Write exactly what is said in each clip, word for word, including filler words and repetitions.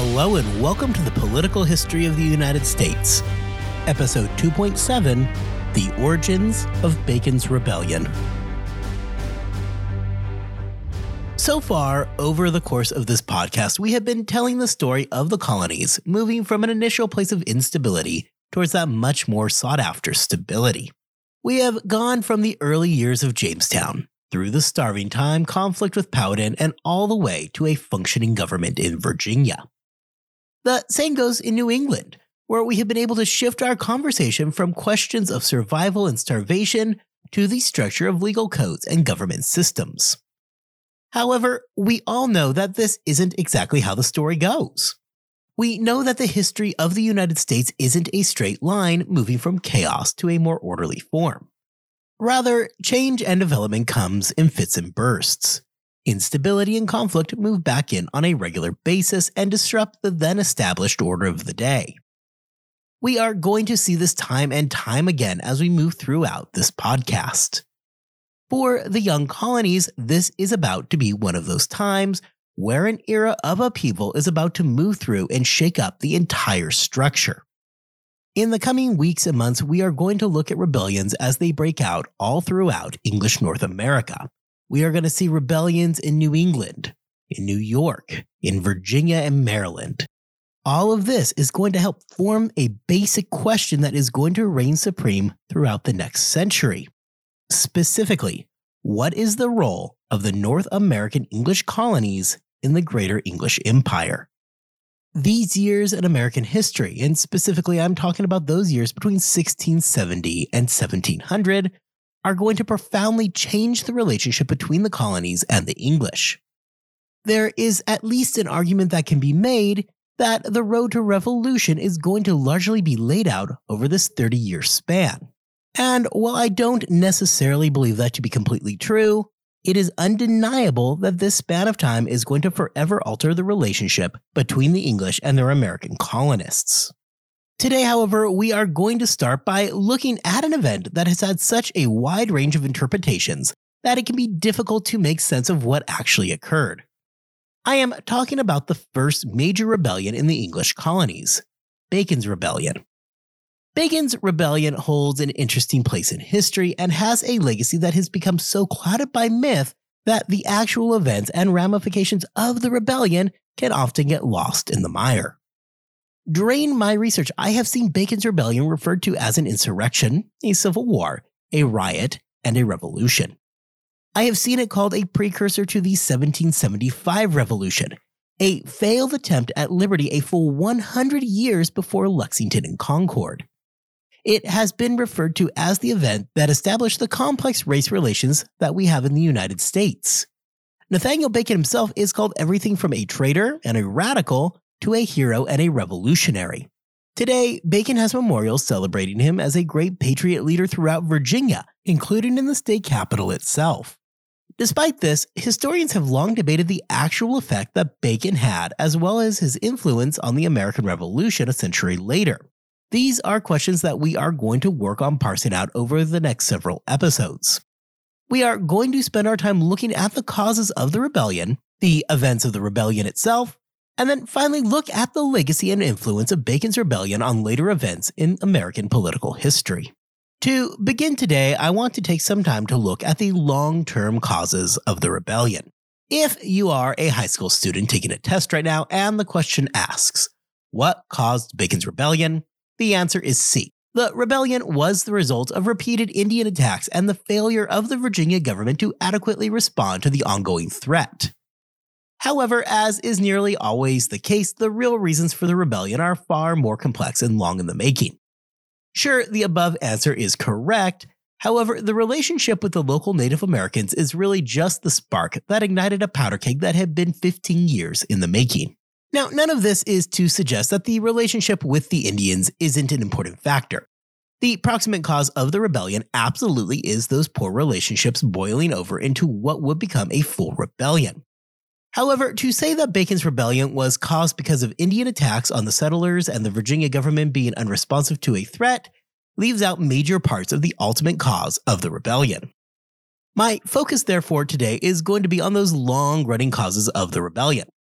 Hello and welcome to the Political History of the United States, Episode two point seven, The Origins of Bacon's Rebellion. So far, over the course of this podcast, we have been telling the story of the colonies, moving from an initial place of instability towards that much more sought-after stability. We have gone from the early years of Jamestown, through the starving time, conflict with Powhatan, and all the way to a functioning government in Virginia. The same goes in New England, where we have been able to shift our conversation from questions of survival and starvation to the structure of legal codes and government systems. However, we all know that this isn't exactly how the story goes. We know that the history of the United States isn't a straight line moving from chaos to a more orderly form. Rather, change and development comes in fits and bursts. Instability and conflict move back in on a regular basis and disrupt the then established order of the day. We are going to see this time and time again as we move throughout this podcast. For the young colonies, this is about to be one of those times where an era of upheaval is about to move through and shake up the entire structure. In the coming weeks and months, we are going to look at rebellions as they break out all throughout English North America. We are going to see rebellions in New England, in New York, in Virginia and Maryland. All of this is going to help form a basic question that is going to reign supreme throughout the next century. Specifically, what is the role of the North American English colonies in the Greater English Empire? These years in American history, and specifically I'm talking about those years between sixteen seventy and seventeen hundred, are going to profoundly change the relationship between the colonies and the English. There is at least an argument that can be made that the road to revolution is going to largely be laid out over this thirty-year span. And while I don't necessarily believe that to be completely true, it is undeniable that this span of time is going to forever alter the relationship between the English and their American colonists. Today, however, we are going to start by looking at an event that has had such a wide range of interpretations that it can be difficult to make sense of what actually occurred. I am talking about the first major rebellion in the English colonies, Bacon's Rebellion. Bacon's Rebellion holds an interesting place in history and has a legacy that has become so clouded by myth that the actual events and ramifications of the rebellion can often get lost in the mire. During my research, I have seen Bacon's Rebellion referred to as an insurrection, a civil war, a riot, and a revolution. I have seen it called a precursor to the seventeen seventy-five revolution, a failed attempt at liberty a full one hundred years before Lexington and Concord. It has been referred to as the event that established the complex race relations that we have in the United States. Nathaniel Bacon himself is called everything from a traitor and a radical to a hero and a revolutionary. Today, Bacon has memorials celebrating him as a great patriot leader throughout Virginia, including in the state capital itself. Despite this, historians have long debated the actual effect that Bacon had, as well as his influence on the American Revolution a century later. These are questions that we are going to work on parsing out over the next several episodes. We are going to spend our time looking at the causes of the rebellion, the events of the rebellion itself, and then finally look at the legacy and influence of Bacon's Rebellion on later events in American political history. To begin today, I want to take some time to look at the long-term causes of the rebellion. If you are a high school student taking a test right now and the question asks, what caused Bacon's Rebellion? The answer is C. The rebellion was the result of repeated Indian attacks and the failure of the Virginia government to adequately respond to the ongoing threat. However, as is nearly always the case, the real reasons for the rebellion are far more complex and long in the making. Sure, the above answer is correct. However, the relationship with the local Native Americans is really just the spark that ignited a powder keg that had been fifteen years in the making. Now, none of this is to suggest that the relationship with the Indians isn't an important factor. The proximate cause of the rebellion absolutely is those poor relationships boiling over into what would become a full rebellion. However, to say that Bacon's Rebellion was caused because of Indian attacks on the settlers and the Virginia government being unresponsive to a threat leaves out major parts of the ultimate cause of the rebellion. My focus, therefore, today is going to be on those long-running causes of the rebellion.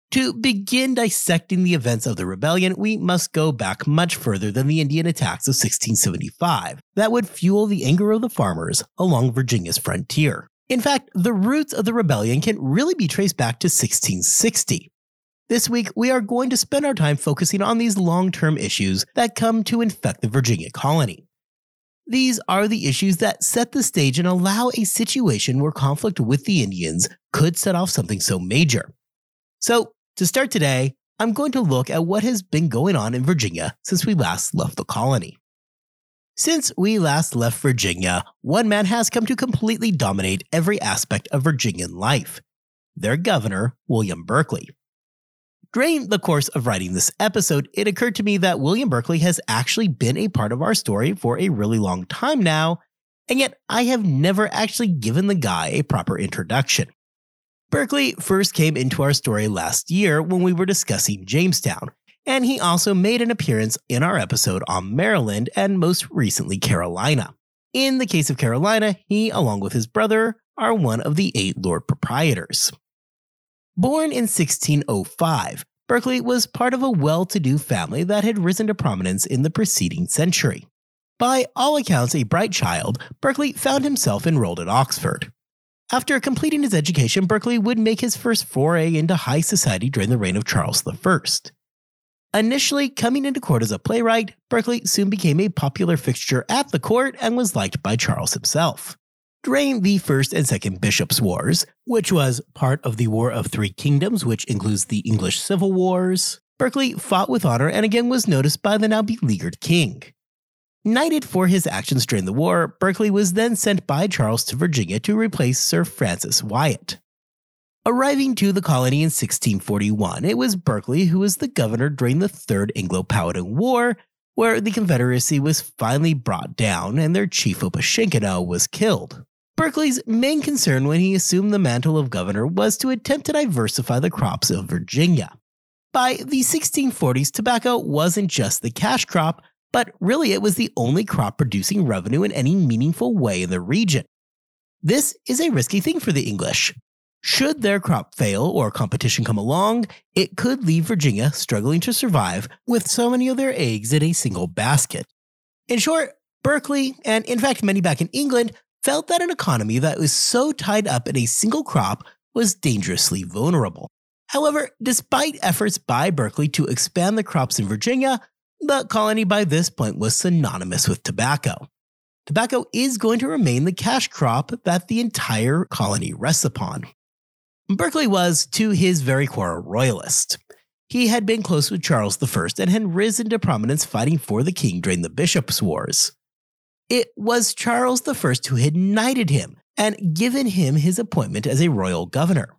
To begin dissecting the events of the rebellion, we must go back much further than the Indian attacks of sixteen seventy-five that would fuel the anger of the farmers along Virginia's frontier. In fact, the roots of the rebellion can really be traced back to sixteen sixty. This week, we are going to spend our time focusing on these long-term issues that come to infect the Virginia colony. These are the issues that set the stage and allow a situation where conflict with the Indians could set off something so major. So, to start today, I'm going to look at what has been going on in Virginia since we last left the colony. Since we last left Virginia, one man has come to completely dominate every aspect of Virginian life: their governor, William Berkeley. During the course of writing this episode, it occurred to me that William Berkeley has actually been a part of our story for a really long time now, and yet I have never actually given the guy a proper introduction. Berkeley first came into our story last year when we were discussing Jamestown, and he also made an appearance in our episode on Maryland and most recently Carolina. In the case of Carolina, he, along with his brother, are one of the eight Lord Proprietors. Born in sixteen oh five, Berkeley was part of a well-to-do family that had risen to prominence in the preceding century. By all accounts a bright child, Berkeley found himself enrolled at Oxford. After completing his education, Berkeley would make his first foray into high society during the reign of Charles the First. Initially coming into court as a playwright, Berkeley soon became a popular fixture at the court and was liked by Charles himself. During the First and Second Bishops' Wars, which was part of the War of Three Kingdoms, which includes the English Civil Wars, Berkeley fought with honor and again was noticed by the now beleaguered king. Knighted for his actions during the war, Berkeley was then sent by Charles to Virginia to replace Sir Francis Wyatt. Arriving to the colony in sixteen forty-one, it was Berkeley who was the governor during the Third Anglo-Powhatan War, where the Confederacy was finally brought down and their chief Opechancanough was killed. Berkeley's main concern when he assumed the mantle of governor was to attempt to diversify the crops of Virginia. By the sixteen forties, tobacco wasn't just the cash crop, but really it was the only crop producing revenue in any meaningful way in the region. This is a risky thing for the English. Should their crop fail or competition come along, it could leave Virginia struggling to survive with so many of their eggs in a single basket. In short, Berkeley, and in fact many back in England, felt that an economy that was so tied up in a single crop was dangerously vulnerable. However, despite efforts by Berkeley to expand the crops in Virginia, the colony by this point was synonymous with tobacco. Tobacco is going to remain the cash crop that the entire colony rests upon. Berkeley was, to his very core, a royalist. He had been close with Charles the First and had risen to prominence fighting for the king during the Bishops' Wars. It was Charles the First who had knighted him and given him his appointment as a royal governor.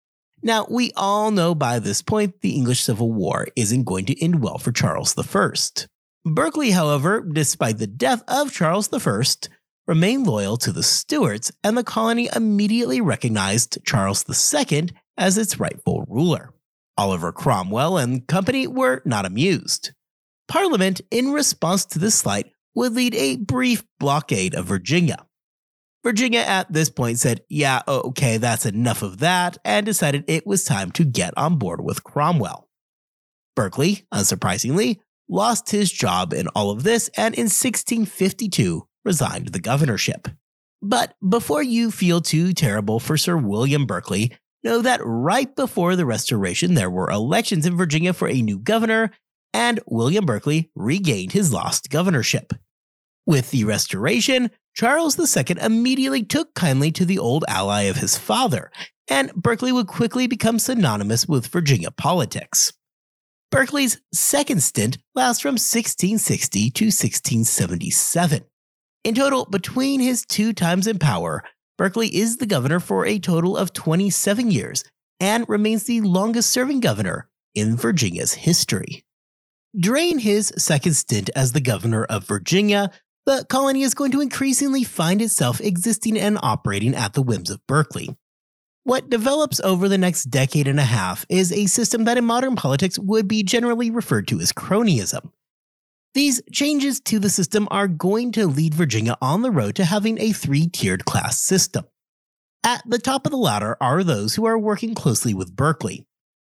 Now, we all know by this point the English Civil War isn't going to end well for Charles the First. Berkeley, however, despite the death of Charles the First, remained loyal to the Stuarts, and the colony immediately recognized Charles the Second as its rightful ruler. Oliver Cromwell and company were not amused. Parliament, in response to this slight, would lead a brief blockade of Virginia. Virginia at this point said, yeah, okay, that's enough of that, and decided it was time to get on board with Cromwell. Berkeley, unsurprisingly, lost his job in all of this and in sixteen fifty-two resigned the governorship. But before you feel too terrible for Sir William Berkeley, know that right before the Restoration there were elections in Virginia for a new governor, and William Berkeley regained his lost governorship. With the Restoration, Charles the Second immediately took kindly to the old ally of his father, and Berkeley would quickly become synonymous with Virginia politics. Berkeley's second stint lasts from sixteen sixty to sixteen seventy-seven. In total, between his two times in power, Berkeley is the governor for a total of twenty-seven years and remains the longest-serving governor in Virginia's history. During his second stint as the governor of Virginia, the colony is going to increasingly find itself existing and operating at the whims of Berkeley. What develops over the next decade and a half is a system that in modern politics would be generally referred to as cronyism. These changes to the system are going to lead Virginia on the road to having a three-tiered class system. At the top of the ladder are those who are working closely with Berkeley.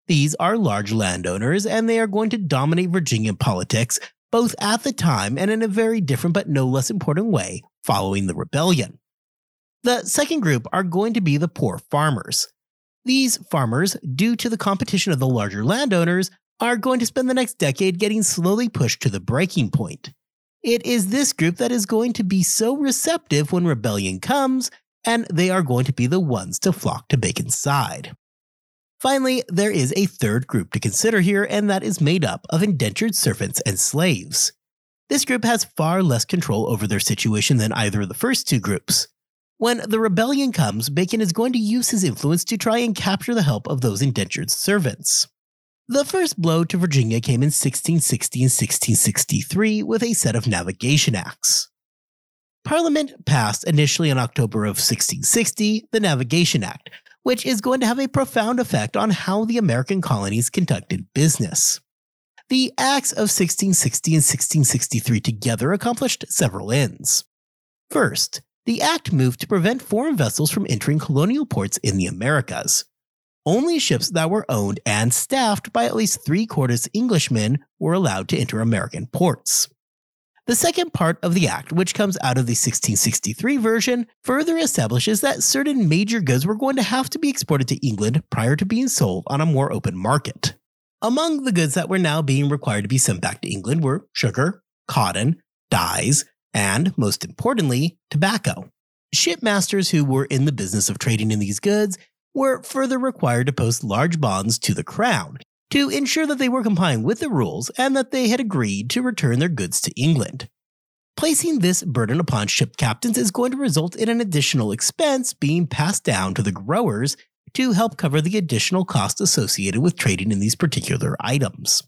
These are large landowners, and they are going to dominate Virginia politics, both at the time and in a very different but no less important way following the rebellion. The second group are going to be the poor farmers. These farmers, due to the competition of the larger landowners, are going to spend the next decade getting slowly pushed to the breaking point. It is this group that is going to be so receptive when rebellion comes, and they are going to be the ones to flock to Bacon's side. Finally, there is a third group to consider here, and that is made up of indentured servants and slaves. This group has far less control over their situation than either of the first two groups. When the rebellion comes, Bacon is going to use his influence to try and capture the help of those indentured servants. The first blow to Virginia came in sixteen sixty and sixteen sixty-three with a set of navigation acts. Parliament passed initially in October of sixteen sixty the Navigation Act, which is going to have a profound effect on how the American colonies conducted business. The acts of sixteen sixty and sixteen sixty-three together accomplished several ends. First, the act moved to prevent foreign vessels from entering colonial ports in the Americas. Only ships that were owned and staffed by at least three-quarters Englishmen were allowed to enter American ports. The second part of the act, which comes out of the sixteen sixty-three version, further establishes that certain major goods were going to have to be exported to England prior to being sold on a more open market. Among the goods that were now being required to be sent back to England were sugar, cotton, dyes, and, most importantly, tobacco. Shipmasters who were in the business of trading in these goods were further required to post large bonds to the Crown to ensure that they were complying with the rules and that they had agreed to return their goods to England. Placing this burden upon ship captains is going to result in an additional expense being passed down to the growers to help cover the additional cost associated with trading in these particular items.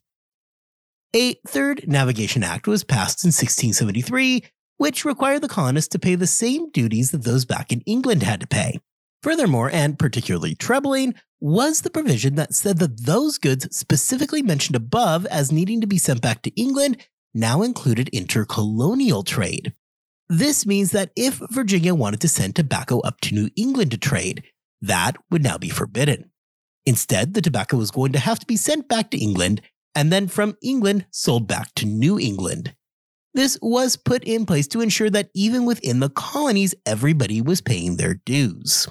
A third Navigation Act was passed in sixteen seventy-three, which required the colonists to pay the same duties that those back in England had to pay. Furthermore, and particularly troubling, was the provision that said that those goods specifically mentioned above as needing to be sent back to England now included intercolonial trade. This means that if Virginia wanted to send tobacco up to New England to trade, that would now be forbidden. Instead, the tobacco was going to have to be sent back to England and then from England sold back to New England. This was put in place to ensure that even within the colonies, everybody was paying their dues.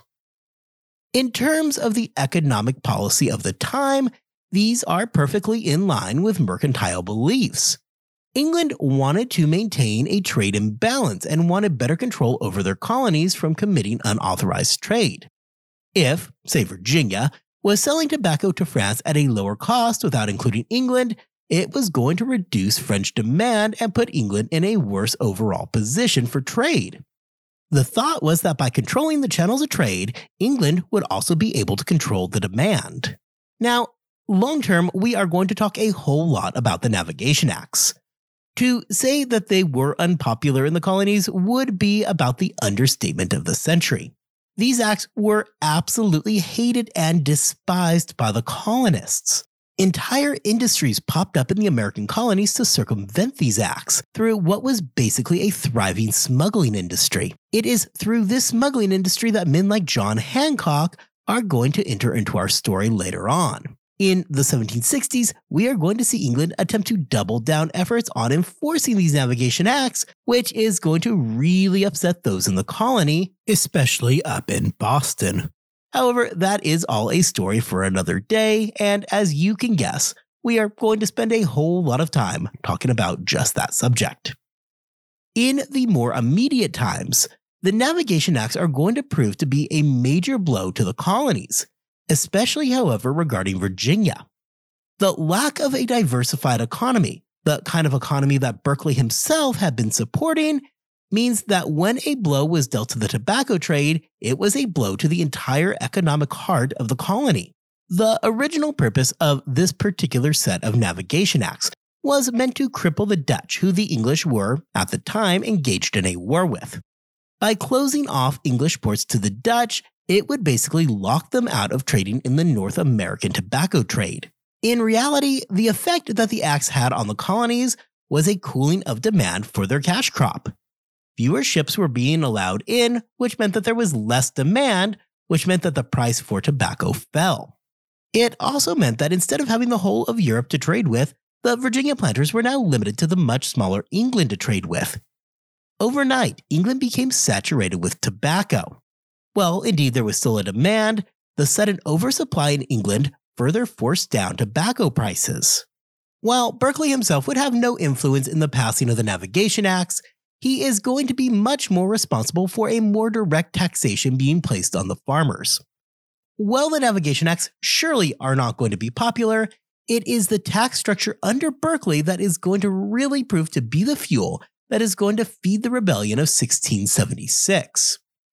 In terms of the economic policy of the time, these are perfectly in line with mercantile beliefs. England wanted to maintain a trade imbalance and wanted better control over their colonies from committing unauthorized trade. If, say Virginia, was selling tobacco to France at a lower cost without including England, it was going to reduce French demand and put England in a worse overall position for trade. The thought was that by controlling the channels of trade, England would also be able to control the demand. Now, long term, we are going to talk a whole lot about the Navigation Acts. To say that they were unpopular in the colonies would be about the understatement of the century. These acts were absolutely hated and despised by the colonists. Entire industries popped up in the American colonies to circumvent these acts through what was basically a thriving smuggling industry. It is through this smuggling industry that men like John Hancock are going to enter into our story later on. In the seventeen sixties, we are going to see England attempt to double down efforts on enforcing these navigation acts, which is going to really upset those in the colony, especially up in Boston. However, that is all a story for another day, and as you can guess, we are going to spend a whole lot of time talking about just that subject. In the more immediate times, the Navigation Acts are going to prove to be a major blow to the colonies, especially, however, regarding Virginia. The lack of a diversified economy, the kind of economy that Berkeley himself had been supporting, means that when a blow was dealt to the tobacco trade, it was a blow to the entire economic heart of the colony. The original purpose of this particular set of Navigation Acts was meant to cripple the Dutch, who the English were, at the time, engaged in a war with. By closing off English ports to the Dutch, it would basically lock them out of trading in the North American tobacco trade. In reality, the effect that the acts had on the colonies was a cooling of demand for their cash crop. Fewer ships were being allowed in, which meant that there was less demand, which meant that the price for tobacco fell. It also meant that instead of having the whole of Europe to trade with, the Virginia planters were now limited to the much smaller England to trade with. Overnight, England became saturated with tobacco. Well, indeed, there was still a demand. The sudden oversupply in England further forced down tobacco prices. While Berkeley himself would have no influence in the passing of the Navigation Acts, he is going to be much more responsible for a more direct taxation being placed on the farmers. While the Navigation Acts surely are not going to be popular, it is the tax structure under Berkeley that is going to really prove to be the fuel that is going to feed the rebellion of sixteen seventy-six.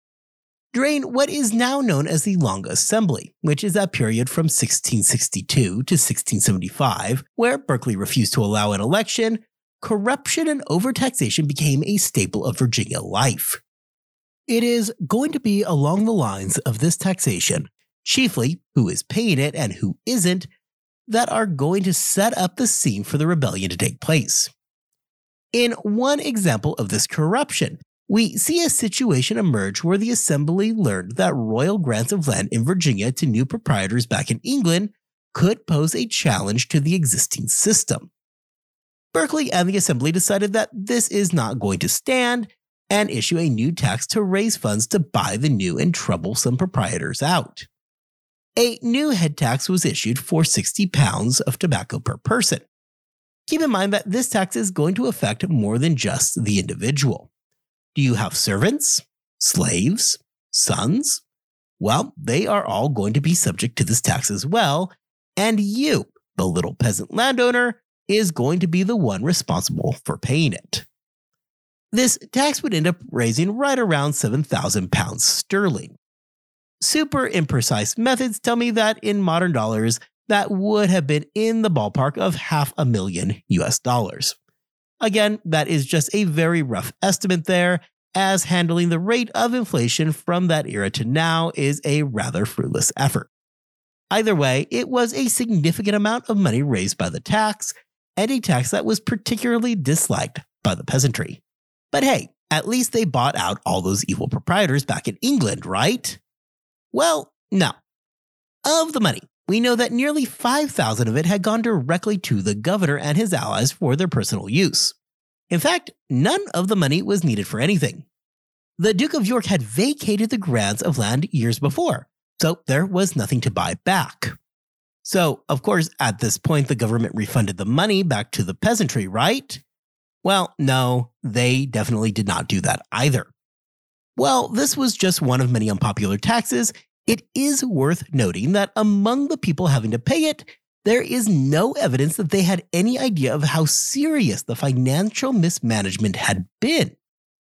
During what is now known as the Long Assembly, which is that period from sixteen sixty-two to sixteen seventy-five, where Berkeley refused to allow an election, corruption and overtaxation became a staple of Virginia life. It is going to be along the lines of this taxation, chiefly who is paying it and who isn't, that are going to set up the scene for the rebellion to take place. In one example of this corruption, we see a situation emerge where the Assembly learned that royal grants of land in Virginia to new proprietors back in England could pose a challenge to the existing system. Berkeley and the Assembly decided that this is not going to stand and issue a new tax to raise funds to buy the new and troublesome proprietors out. A new head tax was issued for sixty pounds of tobacco per person. Keep in mind that this tax is going to affect more than just the individual. Do you have servants, slaves, sons? Well, they are all going to be subject to this tax as well, and you, the little peasant landowner, is going to be the one responsible for paying it. This tax would end up raising right around seven thousand pounds sterling. Super imprecise methods tell me that in modern dollars, that would have been in the ballpark of half a million U S dollars. Again, that is just a very rough estimate there, as handling the rate of inflation from that era to now is a rather fruitless effort. Either way, it was a significant amount of money raised by the tax, and a tax that was particularly disliked by the peasantry. But hey, at least they bought out all those evil proprietors back in England, right? Well, no. Of the money, we know that nearly five thousand of it had gone directly to the governor and his allies for their personal use. In fact, none of the money was needed for anything. The Duke of York had vacated the grants of land years before, so there was nothing to buy back. So, of course, at this point, the government refunded the money back to the peasantry, right? Well, no, they definitely did not do that either. Well, this was just one of many unpopular taxes. It is worth noting that among the people having to pay it, there is no evidence that they had any idea of how serious the financial mismanagement had been.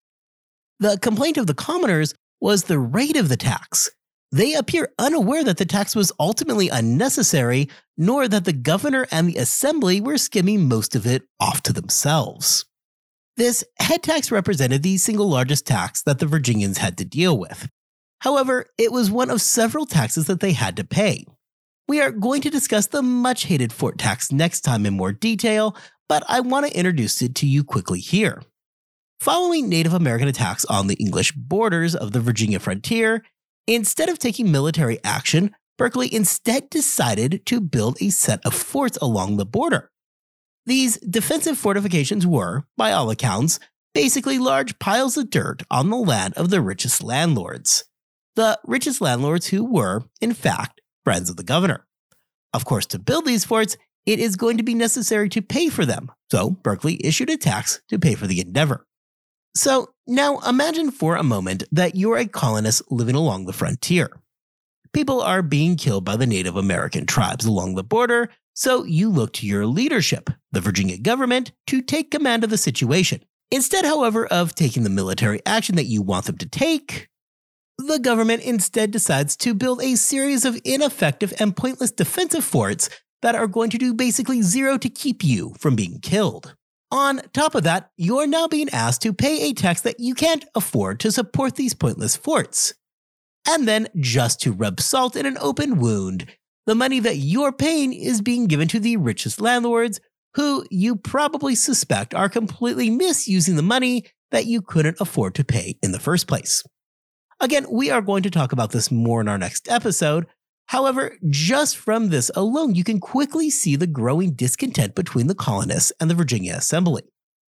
The complaint of the commoners was the rate of the tax. They appear unaware that the tax was ultimately unnecessary, nor that the governor and the assembly were skimming most of it off to themselves. This head tax represented the single largest tax that the Virginians had to deal with. However, it was one of several taxes that they had to pay. We are going to discuss the much-hated fort tax next time in more detail, but I want to introduce it to you quickly here. Following Native American attacks on the English borders of the Virginia frontier, instead of taking military action, Berkeley instead decided to build a set of forts along the border. These defensive fortifications were, by all accounts, basically large piles of dirt on the land of the richest landlords. The richest landlords who were, in fact, friends of the governor. Of course, to build these forts, it is going to be necessary to pay for them, so Berkeley issued a tax to pay for the endeavor. So now imagine for a moment that you're a colonist living along the frontier. People are being killed by the Native American tribes along the border, so you look to your leadership, the Virginia government, to take command of the situation. Instead, however, of taking the military action that you want them to take, the government instead decides to build a series of ineffective and pointless defensive forts that are going to do basically zero to keep you from being killed. On top of that, you're now being asked to pay a tax that you can't afford to support these pointless forts. And then, just to rub salt in an open wound, the money that you're paying is being given to the richest landlords, who you probably suspect are completely misusing the money that you couldn't afford to pay in the first place. Again, we are going to talk about this more in our next episode. However, just from this alone, you can quickly see the growing discontent between the colonists and the Virginia Assembly.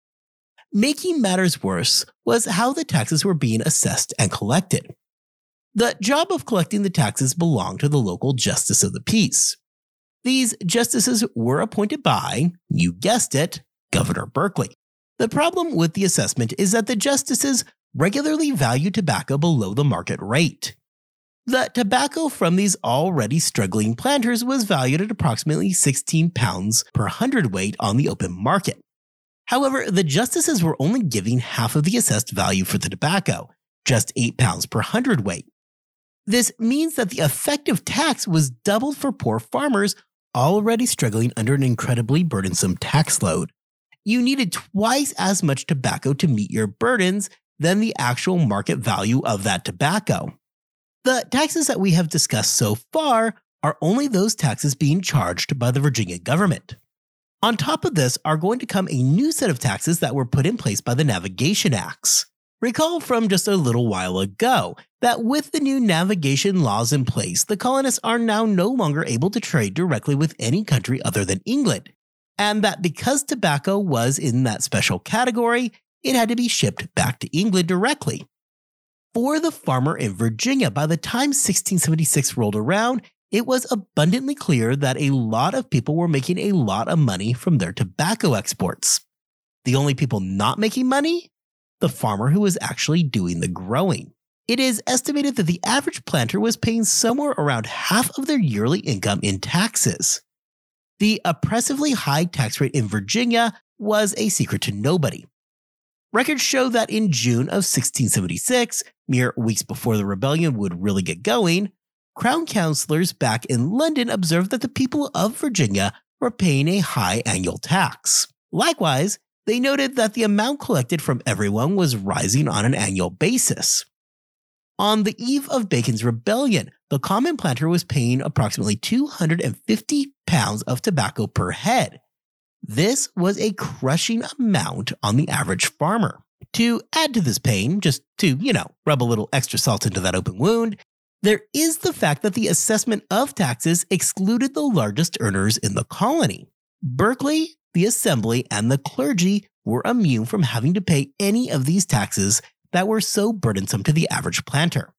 Making matters worse was how the taxes were being assessed and collected. The job of collecting the taxes belonged to the local justice of the peace. These justices were appointed by, you guessed it, Governor Berkeley. The problem with the assessment is that the justices regularly value tobacco below the market rate. The tobacco from these already struggling planters was valued at approximately sixteen pounds per hundredweight on the open market. However, the justices were only giving half of the assessed value for the tobacco, just eight pounds per hundredweight. This means that the effective tax was doubled for poor farmers already struggling under an incredibly burdensome tax load. You needed twice as much tobacco to meet your burdens than the actual market value of that tobacco. The taxes that we have discussed so far are only those taxes being charged by the Virginia government. On top of this are going to come a new set of taxes that were put in place by the Navigation Acts. Recall from just a little while ago that with the new navigation laws in place, the colonists are now no longer able to trade directly with any country other than England, and that because tobacco was in that special category, it had to be shipped back to England directly. For the farmer in Virginia, by the time sixteen seventy-six rolled around, it was abundantly clear that a lot of people were making a lot of money from their tobacco exports. The only people not making money? The farmer who was actually doing the growing. It is estimated that the average planter was paying somewhere around half of their yearly income in taxes. The oppressively high tax rate in Virginia was a secret to nobody. Records show that in June of sixteen seventy-six, mere weeks before the rebellion would really get going, Crown councillors back in London observed that the people of Virginia were paying a high annual tax. Likewise, they noted that the amount collected from everyone was rising on an annual basis. On the eve of Bacon's rebellion, the common planter was paying approximately two hundred fifty pounds of tobacco per head. This was a crushing amount on the average farmer. To add to this pain, just to, you know, rub a little extra salt into that open wound, there is the fact that the assessment of taxes excluded the largest earners in the colony. Berkeley, the assembly, and the clergy were immune from having to pay any of these taxes that were so burdensome to the average planter.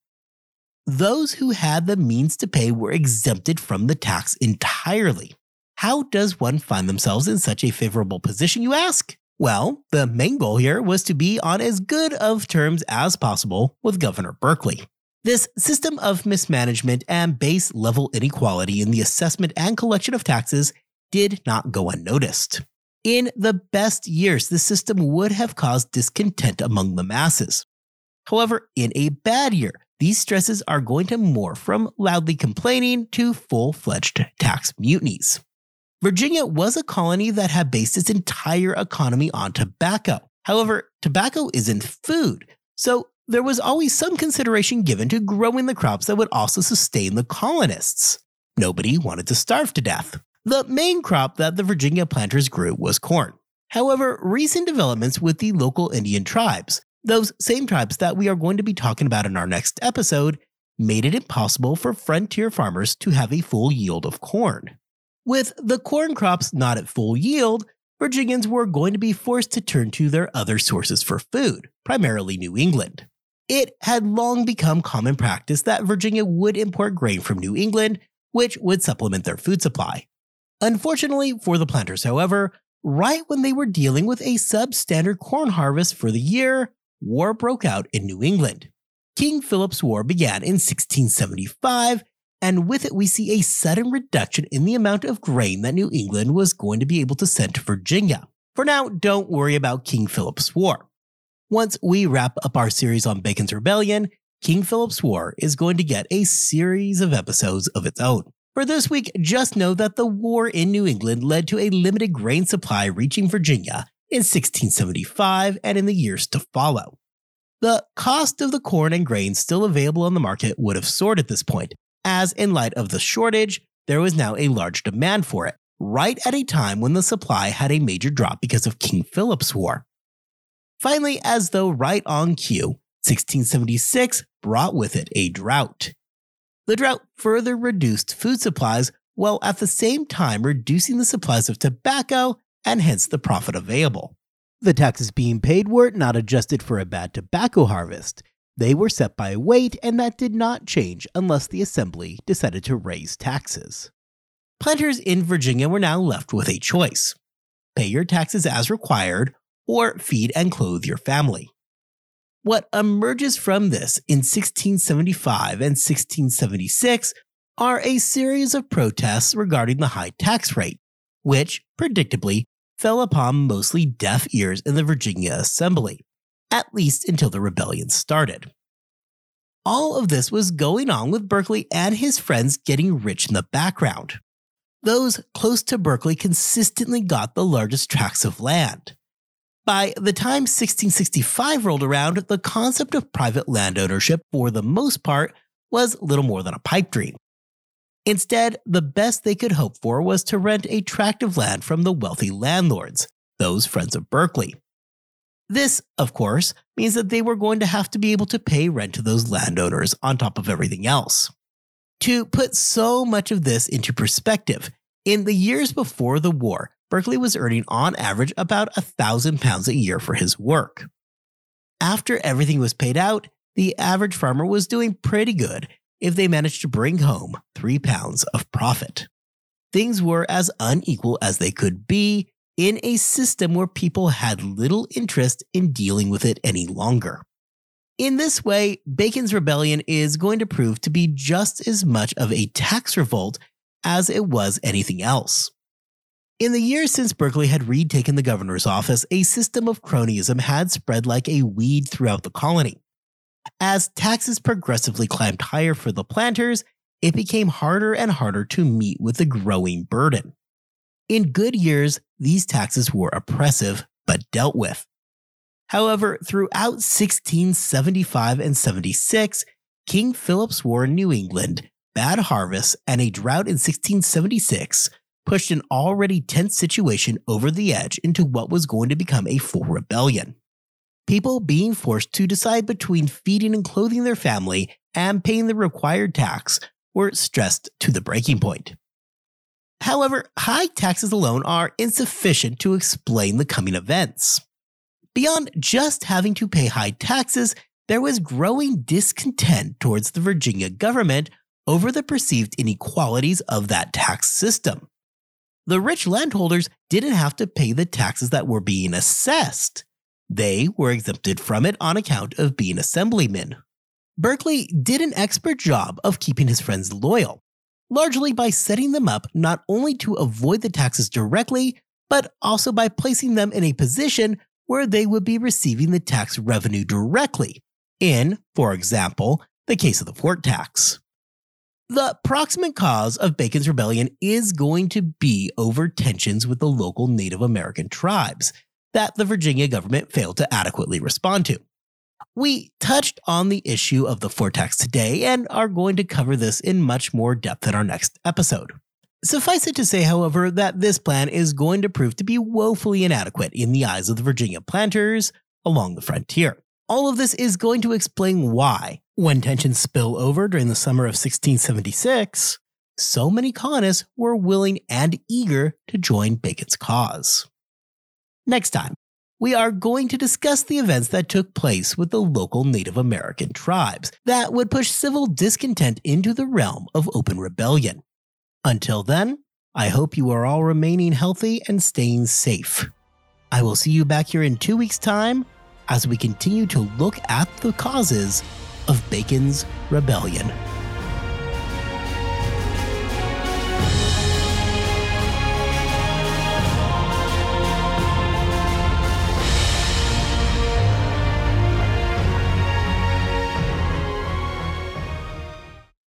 Those who had the means to pay were exempted from the tax entirely. How does one find themselves in such a favorable position, you ask? Well, the main goal here was to be on as good of terms as possible with Governor Berkeley. This system of mismanagement and base-level inequality in the assessment and collection of taxes did not go unnoticed. In the best years, the system would have caused discontent among the masses. However, in a bad year, these stresses are going to morph from loudly complaining to full-fledged tax mutinies. Virginia was a colony that had based its entire economy on tobacco. However, tobacco isn't food, so there was always some consideration given to growing the crops that would also sustain the colonists. Nobody wanted to starve to death. The main crop that the Virginia planters grew was corn. However, recent developments with the local Indian tribes, those same tribes that we are going to be talking about in our next episode, made it impossible for frontier farmers to have a full yield of corn. With the corn crops not at full yield, Virginians were going to be forced to turn to their other sources for food, primarily New England. It had long become common practice that Virginia would import grain from New England, which would supplement their food supply. Unfortunately for the planters, however, right when they were dealing with a substandard corn harvest for the year, war broke out in New England. King Philip's War began in sixteen seventy-five, and with it we see a sudden reduction in the amount of grain that New England was going to be able to send to Virginia. For now, don't worry about King Philip's War. Once we wrap up our series on Bacon's Rebellion, King Philip's War is going to get a series of episodes of its own. For this week, just know that the war in New England led to a limited grain supply reaching Virginia in sixteen seventy-five and in the years to follow. The cost of the corn and grain still available on the market would have soared at this point, as in light of the shortage, there was now a large demand for it, right at a time when the supply had a major drop because of King Philip's War. Finally, as though right on cue, sixteen seventy-six brought with it a drought. The drought further reduced food supplies while at the same time reducing the supplies of tobacco and hence the profit available. The taxes being paid were not adjusted for a bad tobacco harvest. They were set by weight, and that did not change unless the assembly decided to raise taxes. Planters in Virginia were now left with a choice: pay your taxes as required or feed and clothe your family. What emerges from this in sixteen seventy-five and sixteen seventy-six are a series of protests regarding the high tax rate, which, predictably, fell upon mostly deaf ears in the Virginia Assembly, at least until the rebellion started. All of this was going on with Berkeley and his friends getting rich in the background. Those close to Berkeley consistently got the largest tracts of land. By the time sixteen sixty-five rolled around, the concept of private land ownership, for the most part, was little more than a pipe dream. Instead, the best they could hope for was to rent a tract of land from the wealthy landlords, those friends of Berkeley. This, of course, means that they were going to have to be able to pay rent to those landowners on top of everything else. To put so much of this into perspective, in the years before the war, Berkeley was earning on average about one thousand pounds a year for his work. After everything was paid out, the average farmer was doing pretty good if they managed to bring home three pounds of profit. Things were as unequal as they could be in a system where people had little interest in dealing with it any longer. In this way, Bacon's Rebellion is going to prove to be just as much of a tax revolt as it was anything else. In the years since Berkeley had retaken the governor's office, a system of cronyism had spread like a weed throughout the colony. As taxes progressively climbed higher for the planters, it became harder and harder to meet with the growing burden. In good years, these taxes were oppressive, but dealt with. However, throughout sixteen seventy-five and seventy-six, King Philip's War in New England, bad harvests, and a drought in sixteen seventy-six pushed an already tense situation over the edge into what was going to become a full rebellion. People being forced to decide between feeding and clothing their family and paying the required tax were stressed to the breaking point. However, high taxes alone are insufficient to explain the coming events. Beyond just having to pay high taxes, there was growing discontent towards the Virginia government over the perceived inequalities of that tax system. The rich landholders didn't have to pay the taxes that were being assessed. They were exempted from it on account of being assemblymen. Berkeley did an expert job of keeping his friends loyal, largely by setting them up not only to avoid the taxes directly, but also by placing them in a position where they would be receiving the tax revenue directly, in, for example, the case of the Fort tax. The proximate cause of Bacon's Rebellion is going to be over tensions with the local Native American tribes that the Virginia government failed to adequately respond to. We touched on the issue of the Fort tax today and are going to cover this in much more depth in our next episode. Suffice it to say, however, that this plan is going to prove to be woefully inadequate in the eyes of the Virginia planters along the frontier. All of this is going to explain why, when tensions spill over during the summer of sixteen seventy-six, so many colonists were willing and eager to join Bacon's cause. Next time, we are going to discuss the events that took place with the local Native American tribes that would push civil discontent into the realm of open rebellion. Until then, I hope you are all remaining healthy and staying safe. I will see you back here in two weeks' time as we continue to look at the causes of Bacon's Rebellion.